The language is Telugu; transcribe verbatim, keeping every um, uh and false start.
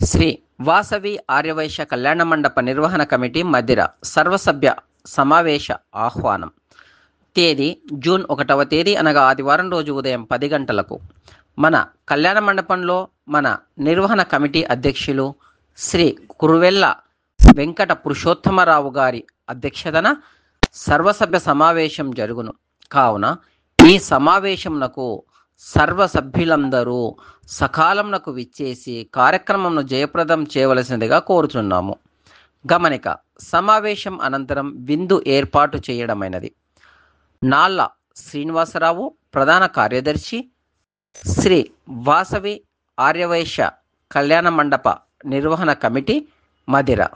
శ్రీ వాసవి ఆర్యవైశ్య కళ్యాణ మండప నిర్వహణ కమిటీ మదిర సర్వసభ్య సమావేశ ఆహ్వానం. తేదీ జూన్ ఒకటవ తేదీ అనగా ఆదివారం రోజు ఉదయం పది గంటలకు మన కళ్యాణ మండపంలో మన నిర్వహణ కమిటీ అధ్యక్షులు శ్రీ కురువెల్ల వెంకట పురుషోత్తమరావు గారి అధ్యక్షతన సర్వసభ్య సమావేశం జరుగును. కావున ఈ సమావేశంనకు సర్వసభ్యులందరూ సకాలంనకు విచ్చేసి కార్యక్రమంను జయప్రదం చేయవలసినదిగా కోరుచున్నాము. గమనిక: సమావేశం అనంతరం విందు ఏర్పాటు చేయడమైనది. నాళ్ళ శ్రీనివాసరావు, ప్రధాన కార్యదర్శి, శ్రీ వాసవి ఆర్యవైశ్య కళ్యాణ మండప నిర్వహణ కమిటీ, మదిర.